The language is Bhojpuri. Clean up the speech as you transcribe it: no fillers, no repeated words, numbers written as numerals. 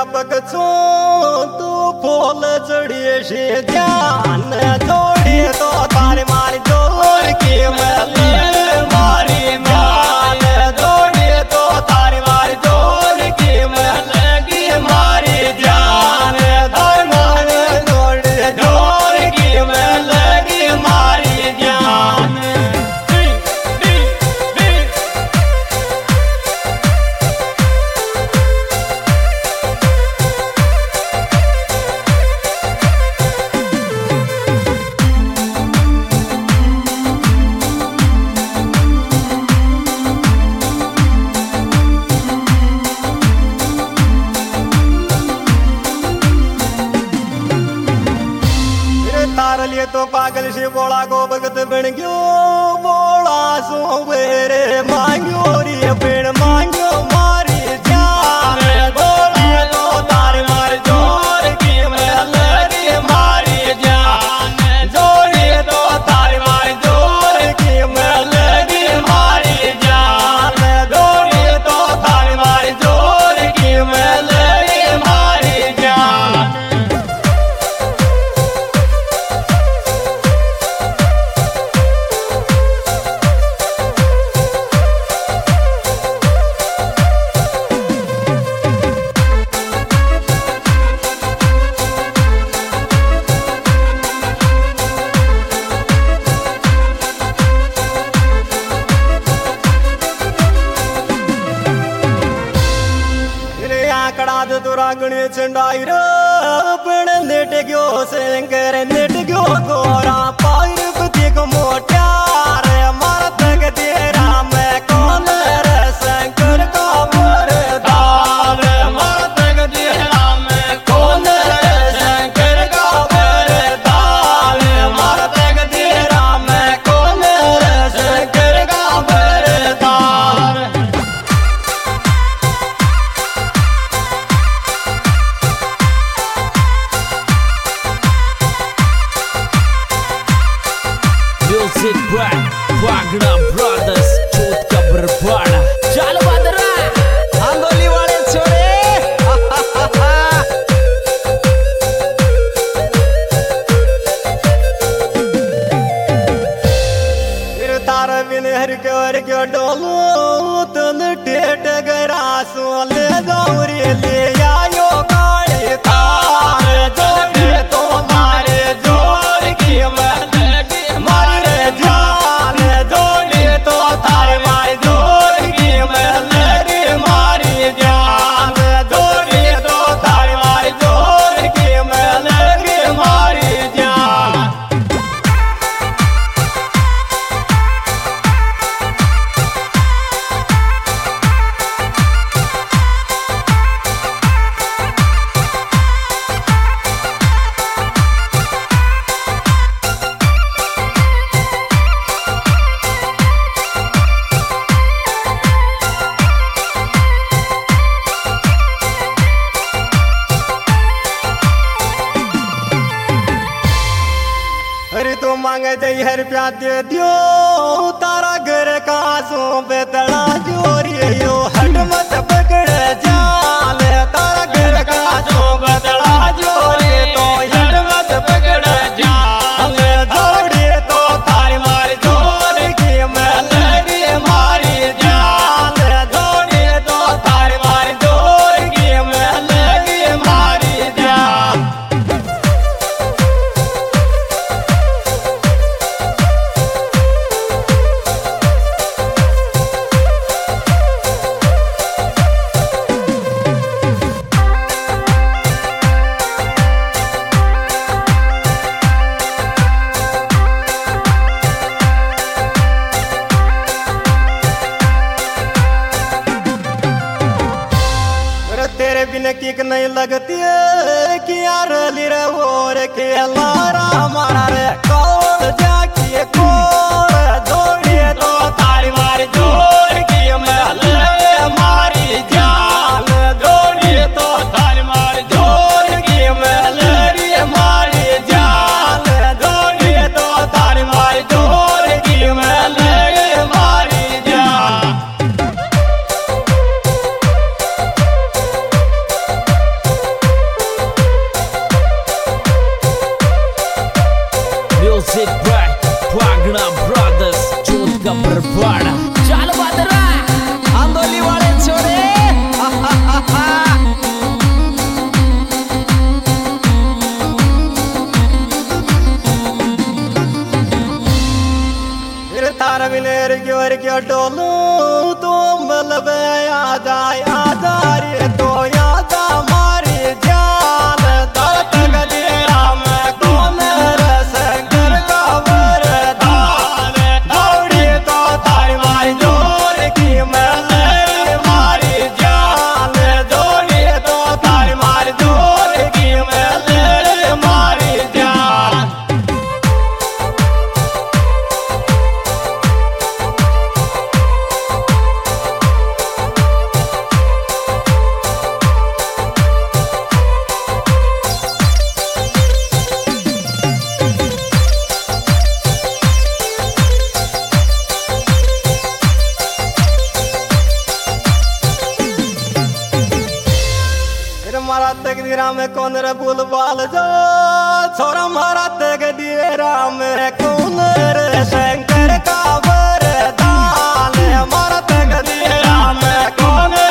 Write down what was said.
व्यापक छो तू फूल चढ़िए से ध्यान जोड़े तो तारे मारी जोर की मले मारी मान जोड़े तो तारे मारी जोर की मले की मारी ध्यान तारे मारे जोड़े जोर की मले की मारी ध्यान। तारलिए तो पागल से बोला को भगत बन गयो बोला सो मेरे मांगो रे पेड़ मांगो मारी जान बोले तो तार मार जोर की लगी मारी जान जोड़े तो तार मार जोर की लगी मारी जान जोड़े तो तार मार जोर की लगी मारी जान। तुरा गणे चंडाई पण नेट गयो शंकर नेट गयो गोरा पायर पति को मोट्यार मार तक तेरा मैं कौन रे शंकर का वरदान मार तक तेरा मैं कौन रे शंकर का वरदान मार तक तेरा मैं कौन रे शंकर का वरदान। Music Brand, Wagner Brothers, चोट का बरपाड़ा चल बदरा आंगोली वाले छोरे फिर तारा बिन हर के डोलो तन टेट गरा सो ले गौरी ले आयो काले तार जोड़े तो मारे जोर की लगी मारे जान जोड़े तो तारे मारे जोर की लगी मारी जान जोड़े तो तारे मारे जोर की लगी मारी जान। अरे तो मांगे दई हर प्या दे दियो तारा घर का सो बेतड़ा जोरियो हट मत पकड़ जाल तारा घर का सो बेतड़ा जोरे तो हट मत पकड़ जाल जोड़े तो तार मार जोर की लगी मारी जाल जोड़े तो तार मार जोर की लगी मारी जाल। तेरे बिन किक नहीं लगती है कि यार लिरे और के लारा मारा रे कौन जाके कौन जोड़े तो तारी मारी जोर की लगी मारी जान जोड़े तो तारी मारी जोर की लगी मारी जान जोड़े तो तारी मारी जोर की लगी मारी जान। म्यूजिक बाय भागड़ा ब्रदर्स चोट का बरपाड़ा चल बदरा आंदोली वाले छोरे तार मिलेर क्यों डोलू तो मतलब आजा रे तो याद हमारी जान दर्द गदेरा में कौन शंकर का वरदान दौड़ी तो तारी मारी जोर की मैं मारी जान दौड़ी तो तारी मारी जोर की मैं मारी जान मारा तकदीरा में कौन रे बुलबाल जा छोरा मारा तकदीरा में कौन रे शंकर का वरदान मारा तकदीरा में कौन